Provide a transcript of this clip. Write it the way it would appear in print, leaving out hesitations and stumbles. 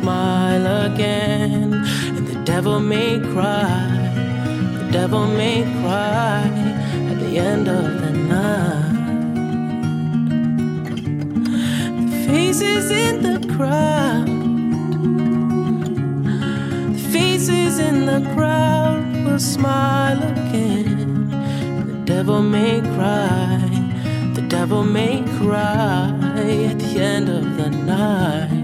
smile again. And the devil may cry, the devil may cry at the end of the night. The faces in the crowd, the faces in the crowd will smile again. The devil may cry, the devil may cry at the end of the night.